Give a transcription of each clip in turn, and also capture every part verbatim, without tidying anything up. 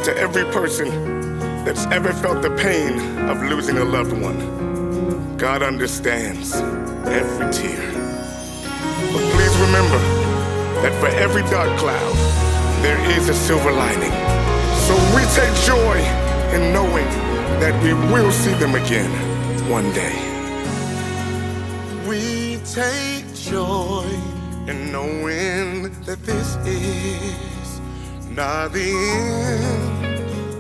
To every person that's ever felt the pain of losing a loved one, God understands every tear. But please remember that for every dark cloud, there is a silver lining. So we take joy in knowing that we will see them again one day. We take joy in knowing that this is not the end.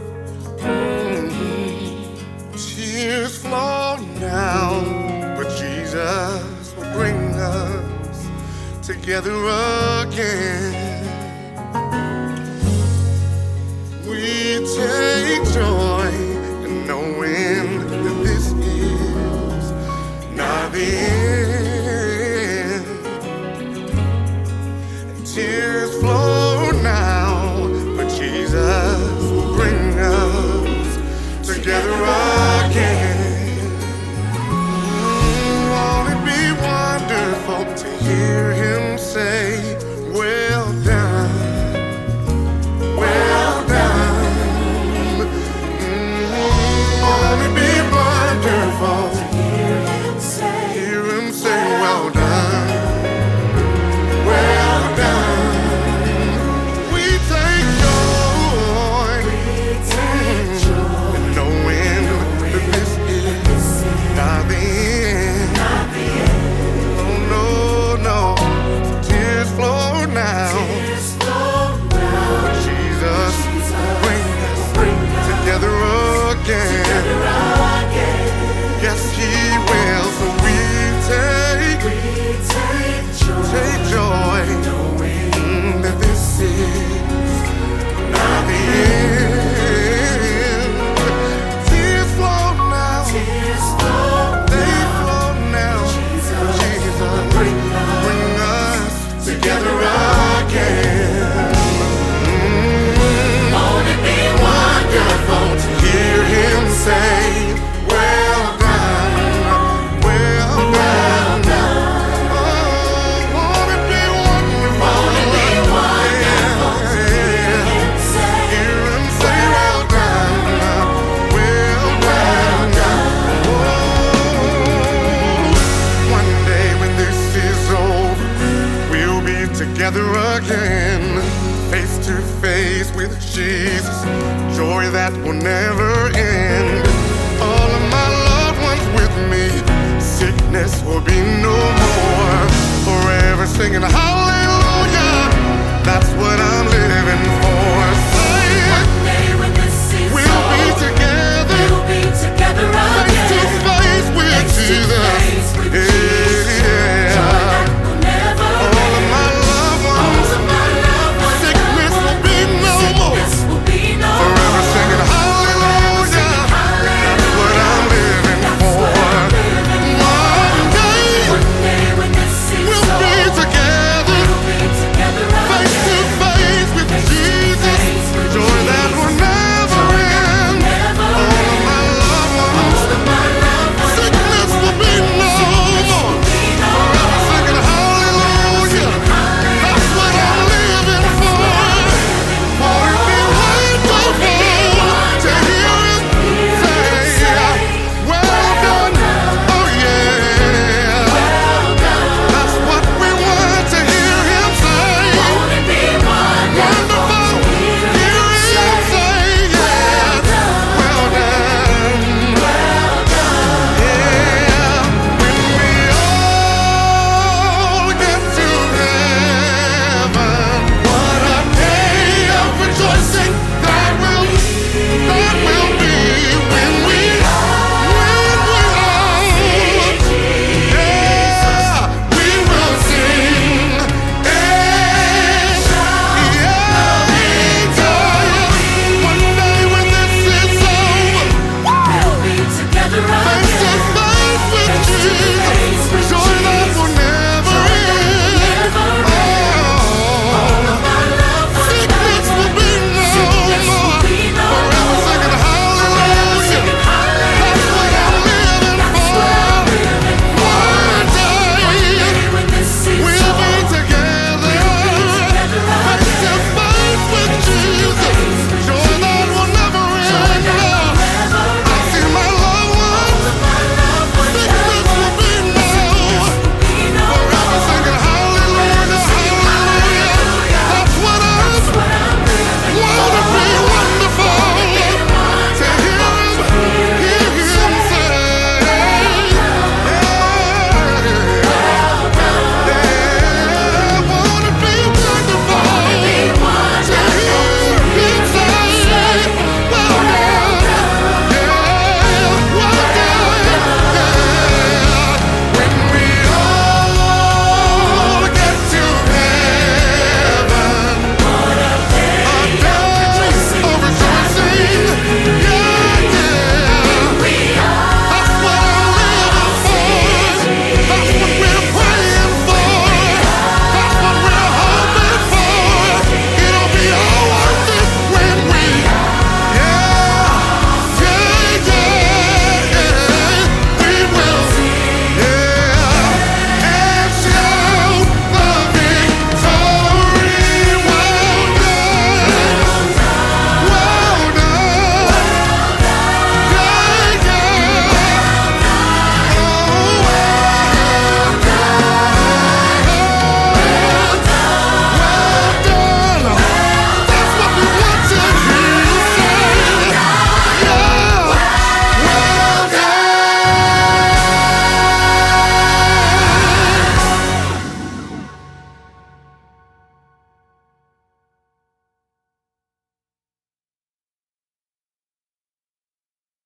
Mm-hmm. Tears flow now, but Jesus will bring us together again. We take joy in knowing that this is not the end. Tears flow now, but Jesus will bring us together again. Won't it be wonderful to hear Him say, well done, well done. Mm, won't it be wonderful to hear Him say, hear Him say, well done, well done. We take joy, we take joy in knowing that this is not the end. Not the end. Oh no, no. Tears flow now. Tears flow now. But Jesus, Jesus bring us bring together again. Together again. Yes, He will. So we take, we take joy, take joy knowing that this is not the end. Tears flow now. Tears flow they flow now. Jesus, Jesus bring, bring us together again. Mm. Won't it be wonderful to hear Him say, well done, well done. Oh, won't it be wonderful? Won't it be wonderful to hear Him say, hear Him say, well done, well done. Oh, one day when this is over, we'll be together again, face to face with Jesus, joy that will never end. All of my loved ones with me, sickness will be no more, forever singing hallelujah, that's what I'm